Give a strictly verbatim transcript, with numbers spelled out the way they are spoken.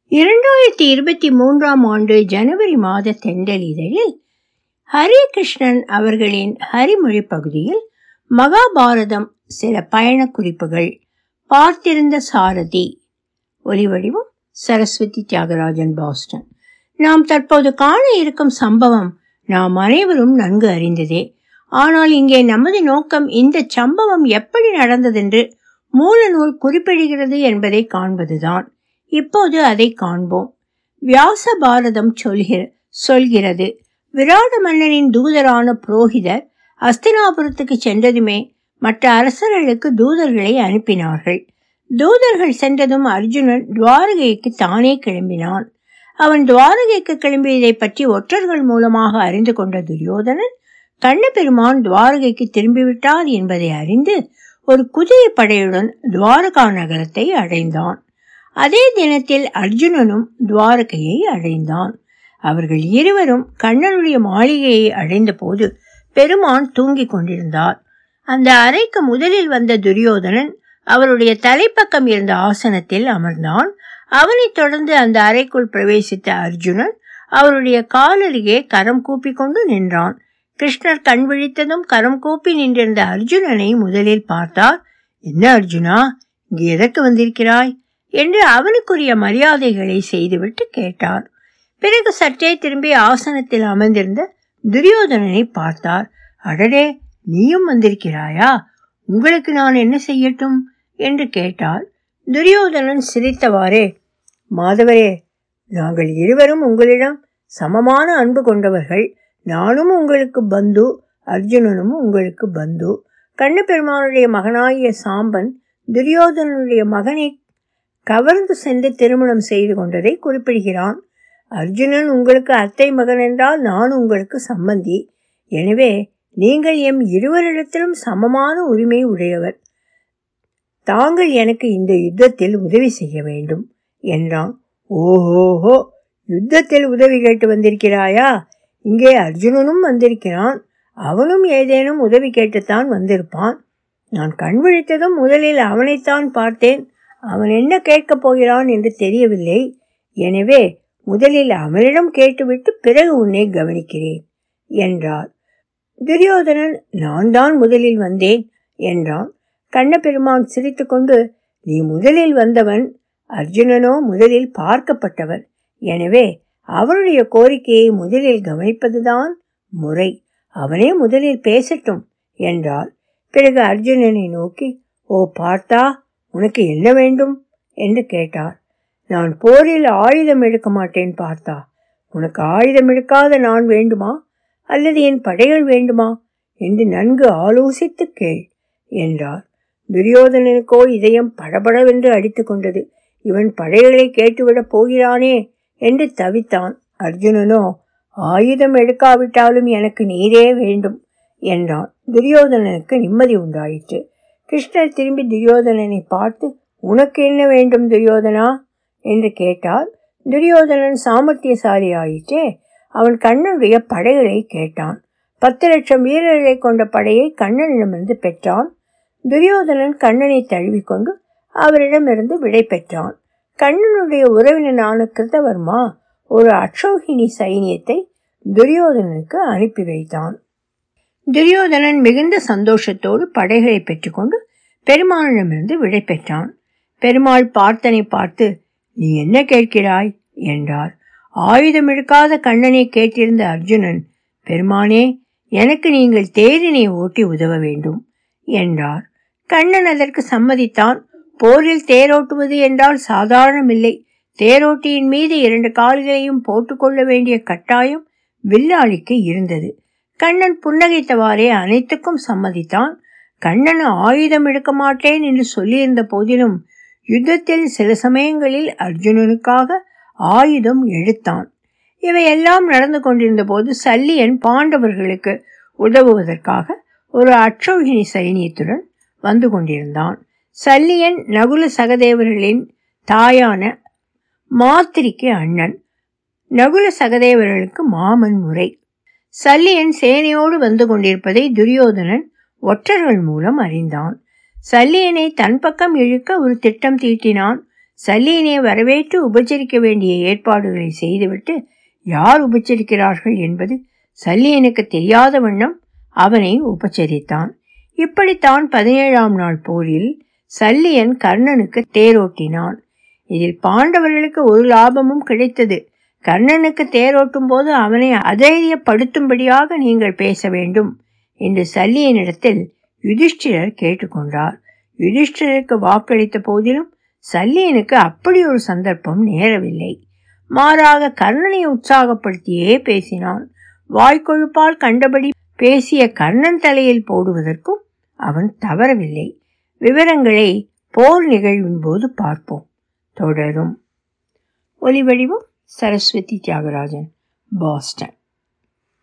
இரண்டாயிரத்தி இருபத்தி மூன்றாம் ஆண்டு ஜனவரி மாத தென்றல் இதழில் ஹரே கிருஷ்ணன் அவர்களின் ஹரிமொழி பகுதியில் மகாபாரதம் சில பயண குறிப்புகள். பார்த்திருந்த சாரதி. ஒலிவடிவம் சரஸ்வதி தியாகராஜன், பாஸ்டன். நாம் தற்போது காண இருக்கும் சம்பவம் நாம் அனைவரும் நன்கு அறிந்ததே. ஆனால் இங்கே நமது நோக்கம் இந்த சம்பவம் எப்படி நடந்ததென்று மூல நூல் குறிப்பிடுகிறது என்பதை காண்பதுதான். இப்போது அதை காண்போம். வியாச பாரதம் சொல்கிற சொல்கிறது விராட மன்னனின் தூதரான புரோகிதர் அஸ்தினாபுரத்துக்கு சென்றதுமே மற்ற அரசர்களுக்கு தூதர்களை அனுப்பினார்கள். தூதர்கள் சென்றதும் அர்ஜுனன் துவாரகைக்கு தானே கிளம்பினான். அவன் துவாரகைக்கு கிளம்பியதை பற்றி ஒற்றர்கள் மூலமாக அறிந்து கொண்ட துரியோதனன் கண்ணபெருமான் துவாரகைக்கு திரும்பிவிட்டார் என்பதை அறிந்து ஒரு குதிரை படையுடன் துவாரகா நகரத்தை அடைந்தான். அதே தினத்தில் அர்ஜுனனும் துவாரகையை அடைந்தான். அவர்கள் இருவரும் கண்ணனுடைய மாளிகையை அடைந்த போது பெருமான் தூங்கிக் கொண்டிருந்தார். அந்த அறைக்கு முதலில் வந்த துரியோதனன் அவருடைய தலைப்பக்கம் இருந்த ஆசனத்தில் அமர்ந்தான். அவனைத் தொடர்ந்து அந்த அறைக்குள் பிரவேசித்த அர்ஜுனன் அவருடைய காலருகே கரம் கூப்பி கொண்டு நின்றான். கிருஷ்ணர் கண் விழித்ததும் கரம் கூப்பி நின்றிருந்த அர்ஜுனனை முதலில் பார்த்தார். என்ன அர்ஜுனா, இங்கு எதற்கு வந்திருக்கிறாய் என்று அவனுக்குரிய மரியாதைகளை செய்துவிட்டு கேட்டார். பிறகு சற்றே திரும்பி ஆசனத்தில் அமர்ந்திருந்த துரியோதனனை பார்த்தார். அடடே, நீயும் வந்திருக்கிறாயா? உங்களுக்கு நான் என்ன செய்யட்டும் என்று கேட்டார். துரியோதனன் சிரித்தவாறே, மாதவரே, நாங்கள் இருவரும் உங்களிடம் சமமான அன்பு கொண்டவர்கள். நானும் உங்களுக்கு பந்து, அர்ஜுனனும் உங்களுக்கு பந்து. கண்ணபெருமானுடைய மகனாகிய சாம்பன் துரியோதனனுடைய மகனை கவர்ந்து சென்று திருமணம் செய்து கொண்டதை குறிப்பிடுகிறான். அர்ஜுனன் உங்களுக்கு அத்தை மகன் என்றால் நான் உங்களுக்கு சம்பந்தி. எனவே நீங்கள் எம் இருவரிடத்திலும் சமமான உரிமை உடையவர். தாங்கள் எனக்கு இந்த யுத்தத்தில் உதவி செய்ய வேண்டும் என்றான். ஓஹோஹோ, யுத்தத்தில் உதவி கேட்டு வந்திருக்கிறாயா? இங்கே அர்ஜுனனும் வந்திருக்கிறான். அவனும் ஏதேனும் உதவி கேட்டுத்தான் வந்திருப்பான். நான் கண் விழித்ததும் முதலில் அவனைத்தான் பார்த்தேன். அவன் என்ன கேட்கப் போகிறான் என்று தெரியவில்லை. எனவே முதலில் அவனிடம் கேட்டுவிட்டு பிறகு உன்னை கவனிக்கிறேன் என்றார். துரியோதனன் நான் தான் முதலில் வந்தேன் என்றான். கண்ணபெருமான் சிரித்து கொண்டு, நீ முதலில் வந்தவன், அர்ஜுனனோ முதலில் பார்க்கப்பட்டவர். எனவே அவனுடைய கோரிக்கையை முதலில் கவனிப்பதுதான் முறை. அவனே முதலில் பேசட்டும் என்றார். பிறகு அர்ஜுனனை நோக்கி, ஓ பார்த்தா, உனக்கு என்ன வேண்டும் என்று கேட்டார். நான் போரில் ஆயுதம் எடுக்க மாட்டேன் பார்த்தா. உனக்கு ஆயுதம் எடுக்காத நான் வேண்டுமா அல்லது என் படைகள் வேண்டுமா என்று நன்கு ஆலோசித்து கேள் என்றார். துரியோதனனுக்கோ இதயம் படபடவென்று அடித்து கொண்டது. இவன் படைகளை கேட்டுவிடப் போகிறானே என்று தவித்தான். அர்ஜுனனோ, ஆயுதம் எடுக்காவிட்டாலும் எனக்கு நீரே வேண்டும் என்றான். துரியோதனனுக்கு நிம்மதி உண்டாயிற்று. கிருஷ்ணர் திரும்பி துரியோதனனை பார்த்து, உனக்கு என்ன வேண்டும் துரியோதனா என்று கேட்டார். துரியோதனன் சாமர்த்தியசாலி ஆயிற்றே. அவன் கண்ணனுடைய படைகளை கேட்டான். பத்து லட்சம் வீரர்களை கொண்ட படையை கண்ணனிடமிருந்து பெற்றான். துரியோதனன் கண்ணனை தழுவிக்கொண்டு அவரிடமிருந்து விடை பெற்றான். கண்ணனுடைய உறவினனான கிருதவர்மா ஒரு அட்சௌகினி சைனியத்தை துரியோதனனுக்கு அனுப்பி வைத்தான். துரியோதனன் மிகுந்த சந்தோஷத்தோடு படைகளை பெற்றுக்கொண்டு பெருமானிடமிருந்து விடை பெற்றான். பெருமாள் பார்த்தனை பார்த்து, நீ என்ன கேட்கிறாய் என்றார். ஆயுதம் எடுக்காத கண்ணனை கேட்டிருந்த அர்ஜுனன், பெருமானே, எனக்கு நீங்கள் தேரினை ஓட்டி உதவ வேண்டும் என்றார். கண்ணன் அதற்கு சம்மதித்தான். போரில் தேரோட்டுவது என்றால் சாதாரணமில்லை. தேரோட்டியின் மீது இரண்டு கால்களையும் போட்டுக்கொள்ள வேண்டிய கட்டாயம் வில்லாளிக்கு இருந்தது. கண்ணன் புன்னகைத்தவாறே அனைத்துக்கும் சம்மதித்தான். கண்ணன் ஆயுதம் எடுக்க மாட்டேன் என்று சொல்லியிருந்த போதிலும் யுத்தத்தில் சில சமயங்களில் அர்ஜுனனுக்காக ஆயுதம் எடுத்தான். இவையெல்லாம் நடந்து கொண்டிருந்த போது சல்லியன் பாண்டவர்களுக்கு உதவுவதற்காக ஒரு அட்சௌகினி சைனியத்துடன் வந்து கொண்டிருந்தான். சல்லியன் நகுல சகதேவர்களின் தாயான மாத்திரிக்கு அண்ணன். நகுல சகதேவர்களுக்கு மாமன் முறை. சல்லியன் சேனையோடு வந்து கொண்டிருப்பதை துரியோதனன் ஒற்றர்கள் மூலம் அறிந்தான். சல்லியனை தன் பக்கம் இழுக்க ஒரு திட்டம் தீட்டினான். சல்லியனை வரவேற்று உபச்சரிக்க வேண்டிய ஏற்பாடுகளை செய்துவிட்டு யார் உபச்சரிக்கிறார்கள் என்பது சல்லியனுக்கு தெரியாத வண்ணம் அவனை உபச்சரித்தான். இப்படித்தான் பதினேழாம் நாள் போரில் சல்லியன் கர்ணனுக்கு தேரோட்டினான். இதில் பாண்டவர்களுக்கு ஒரு லாபமும் கிடைத்தது. கர்ணனுக்கு தேரோட்டும் போது அவனை அதைரியப்படுத்தும்படியாக நீங்கள் பேச வேண்டும் என்று சல்லியனிடத்தில் யுதிஷ்டிரர் கேட்டுக்கொண்டார். யுதிஷ்டிரருக்கு வாக்களித்த போதிலும் சல்லியனுக்கு அப்படி ஒரு சந்தர்ப்பம் நேரவில்லை. மாறாக கர்ணனை உற்சாகப்படுத்தியே பேசினான். வாய்க்கொழுப்பால் கண்டபடி பேசிய கர்ணன் தலையில் போடுவதற்கும் அவன் தவறவில்லை. விவரங்களை போர் நிகழ்வின் போது பார்ப்போம். தொடரும். ஒலிவடிவம் சரஸ்வதி தியாகராஜன், பாஸ்டன்.